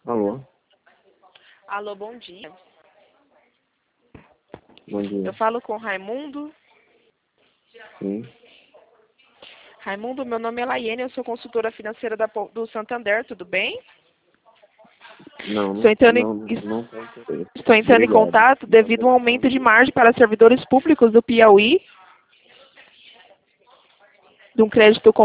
Alô? Alô, bom dia. Bom dia. Eu falo com o Raimundo. Sim. Raimundo, meu nome é Laiane, eu sou consultora financeira do Santander, tudo bem? Não, Estou entrando em, não tem interesse. estou entrando em Obrigado. contato devido ao aumento de margem para servidores públicos do Piauí, de um crédito